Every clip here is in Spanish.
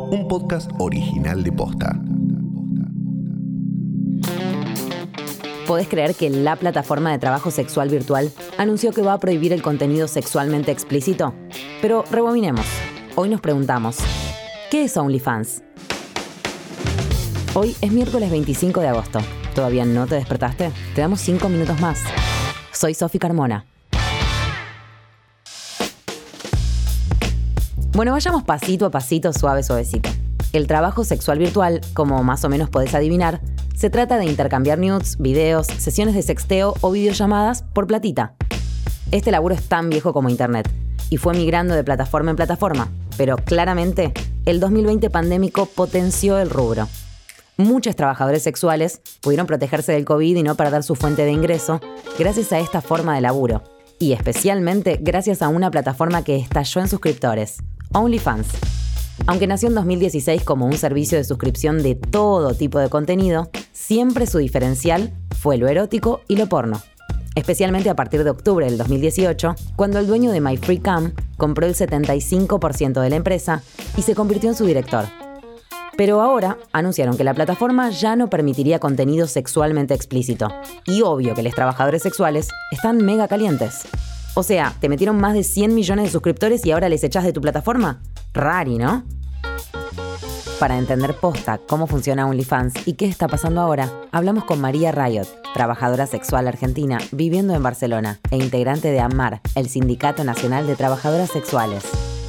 un podcast original de Posta. ¿Podés creer que la plataforma de trabajo sexual virtual anunció que va a prohibir el contenido sexualmente explícito? Pero rebobinemos. Hoy nos preguntamos, ¿qué es OnlyFans? Hoy es miércoles 25 de agosto. ¿Todavía no te despertaste? Te damos 5 minutos más. Soy Sofi Carmona. Bueno, vayamos pasito a pasito, suavecito. El trabajo sexual virtual, como más o menos podés adivinar, se trata de intercambiar nudes, videos, sesiones de sexteo o videollamadas por platita. Este laburo es tan viejo como Internet y fue migrando de plataforma en plataforma, pero claramente el 2020 pandémico potenció el rubro. Muchos trabajadores sexuales pudieron protegerse del COVID y no perder su fuente de ingreso gracias a esta forma de laburo, y especialmente gracias a una plataforma que estalló en suscriptores, OnlyFans. Aunque nació en 2016 como un servicio de suscripción de todo tipo de contenido, siempre su diferencial fue lo erótico y lo porno. Especialmente a partir de octubre del 2018, cuando el dueño de MyFreeCam compró el 75% de la empresa y se convirtió en su director. Pero ahora anunciaron que la plataforma ya no permitiría contenido sexualmente explícito. Y obvio que los trabajadores sexuales están mega calientes. O sea, te metieron más de 100 millones de suscriptores y ahora les echás de tu plataforma. Rari, ¿no? Para entender posta cómo funciona OnlyFans y qué está pasando ahora, hablamos con María Rayot, trabajadora sexual argentina viviendo en Barcelona e integrante de AMAR, el Sindicato Nacional de Trabajadoras Sexuales.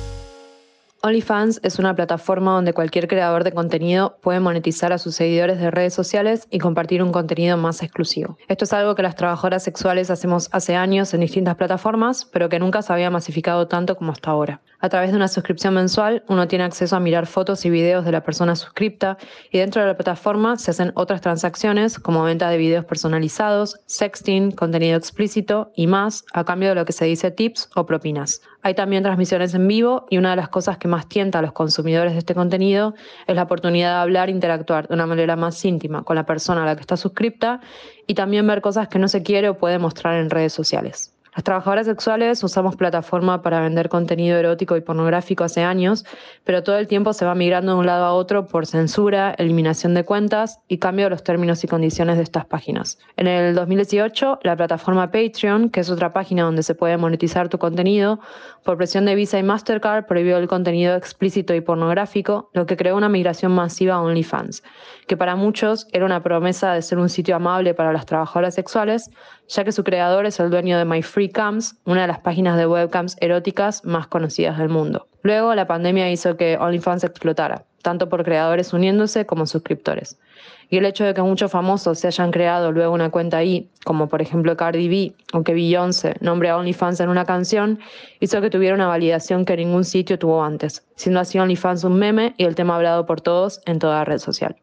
OnlyFans es una plataforma donde cualquier creador de contenido puede monetizar a sus seguidores de redes sociales y compartir un contenido más exclusivo. Esto es algo que las trabajadoras sexuales hacemos hace años en distintas plataformas, pero que nunca se había masificado tanto como hasta ahora. A través de una suscripción mensual, uno tiene acceso a mirar fotos y videos de la persona suscripta, y dentro de la plataforma se hacen otras transacciones como venta de videos personalizados, sexting, contenido explícito y más, a cambio de lo que se dice tips o propinas. Hay también transmisiones en vivo, y una de las cosas que más tienta a los consumidores de este contenido es la oportunidad de hablar e interactuar de una manera más íntima con la persona a la que está suscripta, y también ver cosas que no se quiere o puede mostrar en redes sociales. Las trabajadoras sexuales usamos plataforma para vender contenido erótico y pornográfico hace años, pero todo el tiempo se va migrando de un lado a otro por censura, eliminación de cuentas y cambio de los términos y condiciones de estas páginas. En el 2018, la plataforma Patreon, que es otra página donde se puede monetizar tu contenido, por presión de Visa y Mastercard prohibió el contenido explícito y pornográfico, lo que creó una migración masiva a OnlyFans, que para muchos era una promesa de ser un sitio amable para las trabajadoras sexuales, ya que su creador es el dueño de MyFreeCams, una de las páginas de webcams eróticas más conocidas del mundo. Luego, la pandemia hizo que OnlyFans explotara, tanto por creadores uniéndose como suscriptores. Y el hecho de que muchos famosos se hayan creado luego una cuenta ahí, como por ejemplo Cardi B, o que Beyoncé nombre a OnlyFans en una canción, hizo que tuviera una validación que ningún sitio tuvo antes, siendo así OnlyFans un meme y el tema hablado por todos en toda red social.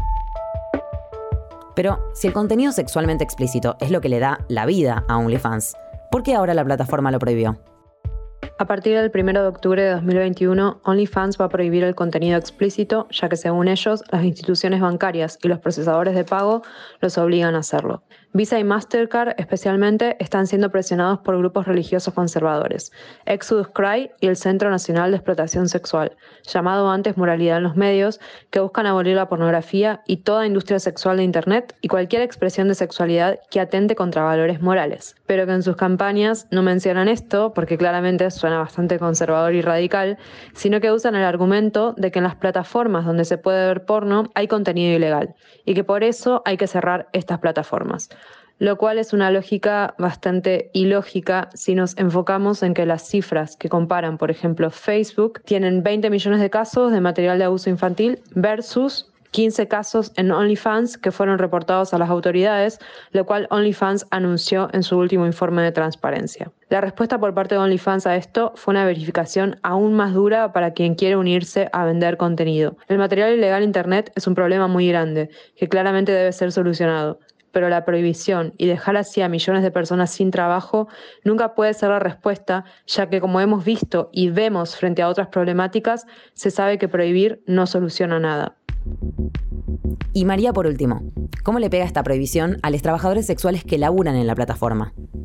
Pero si el contenido sexualmente explícito es lo que le da la vida a OnlyFans, ¿por qué ahora la plataforma lo prohibió? A partir del 1 de octubre de 2021, OnlyFans va a prohibir el contenido explícito, ya que según ellos, las instituciones bancarias y los procesadores de pago los obligan a hacerlo. Visa y Mastercard, especialmente, están siendo presionados por grupos religiosos conservadores, Exodus Cry y el Centro Nacional de Explotación Sexual, llamado antes Moralidad en los Medios, que buscan abolir la pornografía y toda industria sexual de Internet y cualquier expresión de sexualidad que atente contra valores morales. Pero que en sus campañas no mencionan esto, porque claramente suena bastante conservador y radical, sino que usan el argumento de que en las plataformas donde se puede ver porno hay contenido ilegal y que por eso hay que cerrar estas plataformas. Lo cual es una lógica bastante ilógica si nos enfocamos en que las cifras que comparan, por ejemplo, Facebook, tienen 20 millones de casos de material de abuso infantil versus 15 casos en OnlyFans que fueron reportados a las autoridades, lo cual OnlyFans anunció en su último informe de transparencia. La respuesta por parte de OnlyFans a esto fue una verificación aún más dura para quien quiere unirse a vender contenido. El material ilegal en Internet es un problema muy grande, que claramente debe ser solucionado, pero la prohibición y dejar así a millones de personas sin trabajo nunca puede ser la respuesta, ya que como hemos visto y vemos frente a otras problemáticas, se sabe que prohibir no soluciona nada. Y María, por último, ¿cómo le pega esta prohibición a los trabajadores sexuales que laburan en la plataforma?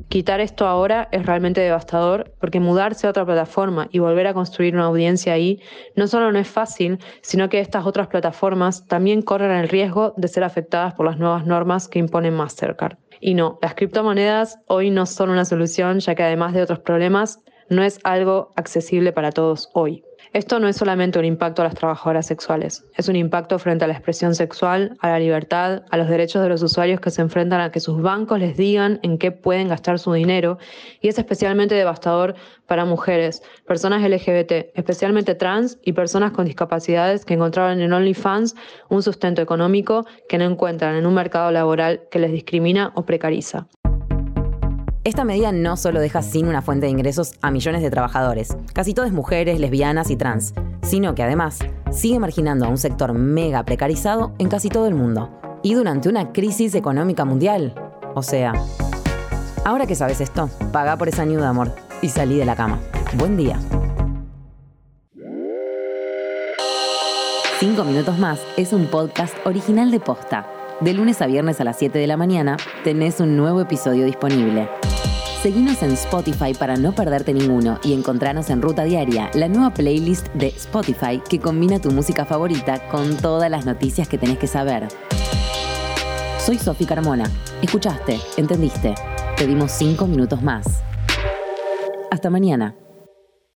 Quitar esto ahora es realmente devastador porque mudarse a otra plataforma y volver a construir una audiencia ahí no solo no es fácil, sino que estas otras plataformas también corren el riesgo de ser afectadas por las nuevas normas que impone Mastercard. Y no, las criptomonedas hoy no son una solución, ya que además de otros problemas, no es algo accesible para todos hoy. Esto no es solamente un impacto a las trabajadoras sexuales, es un impacto frente a la expresión sexual, a la libertad, a los derechos de los usuarios que se enfrentan a que sus bancos les digan en qué pueden gastar su dinero, y es especialmente devastador para mujeres, personas LGBT, especialmente trans y personas con discapacidades que encontraron en OnlyFans un sustento económico que no encuentran en un mercado laboral que les discrimina o precariza. Esta medida no solo deja sin una fuente de ingresos a millones de trabajadores, casi todas mujeres, lesbianas y trans, sino que además sigue marginando a un sector mega precarizado en casi todo el mundo. Y durante una crisis económica mundial. O sea, ahora que sabes esto, paga por esa ñuda, de amor, y salí de la cama. Buen día. 5 minutos más es un podcast original de Posta. De lunes a viernes a las 7 de la mañana tenés un nuevo episodio disponible. Seguinos en Spotify para no perderte ninguno y encontranos en Ruta Diaria, la nueva playlist de Spotify que combina tu música favorita con todas las noticias que tenés que saber. Soy Sofi Carmona. Escuchaste, entendiste. Te dimos 5 minutos más. Hasta mañana.